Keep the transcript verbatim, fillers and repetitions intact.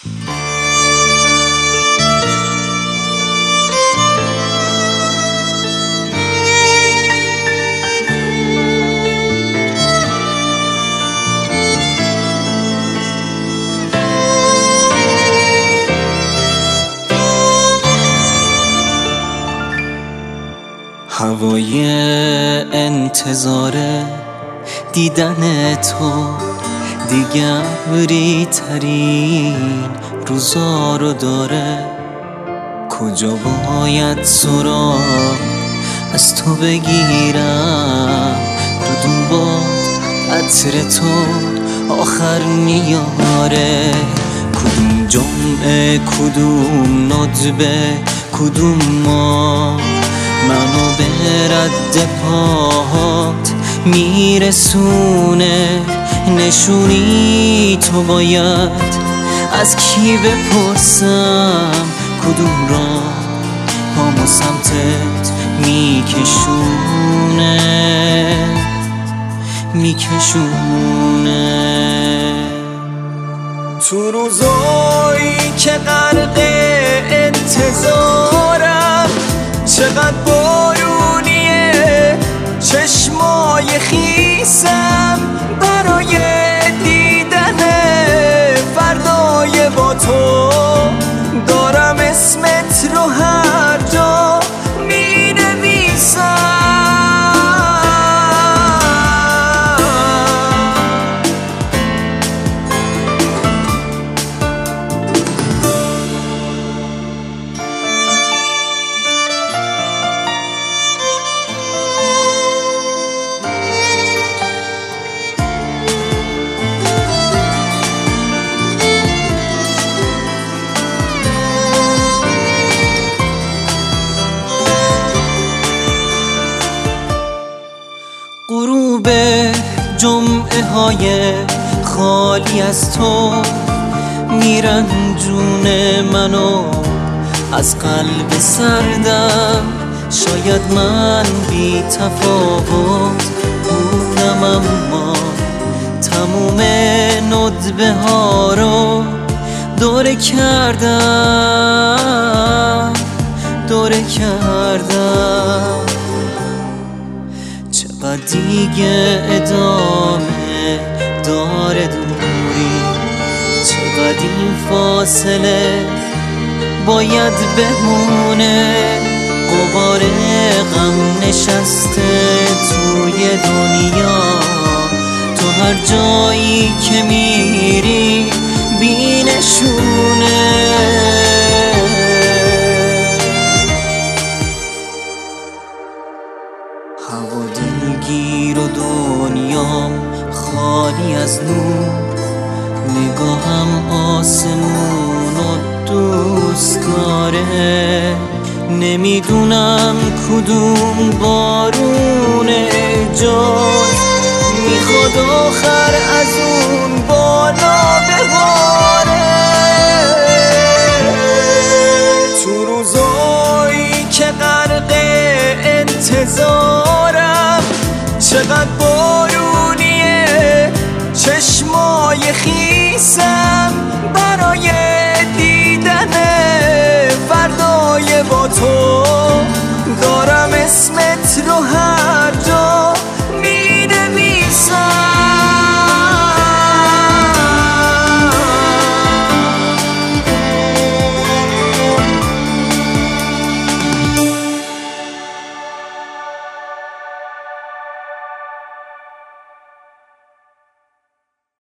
هوای انتظار دیدن تو دیگر بریترین روزا رو داره. کجا باید سراغ از تو بگیرم؟ کدوم باد عطر تو آخر میاره؟ کدوم جمعه، کدوم ندبه، کدوم ما منو به رد پاهات میرسونه؟ نشونی تو باید از کی بپرسم؟ کدوم را پامو سمتت میکشونه میکشونه تو روزایی که غرق انتظارم، چقدر بارونیه چشمای خیسم برای دیدن فردای با تو. دارم اسمت رو هر جا می نویسم. غروب جمعه های خالی از تو میرنجونه منو از قلب سردم. شاید من بی تفاوت بودم، اما تموم ندبه ها رو دوره کردم دوره کردم. چقدر دیگه ادامه داره دوری؟ چقدر این فاصله باید بمونه؟ غبار غم نشسته توی دنیا، تو هر جایی که میری بی نشونه. هوا دلگیر و دنیام خالی از نور، نگاهم آسمون و دوست داره. نمیدونم کدوم بارونه جای میخواد آخر از اون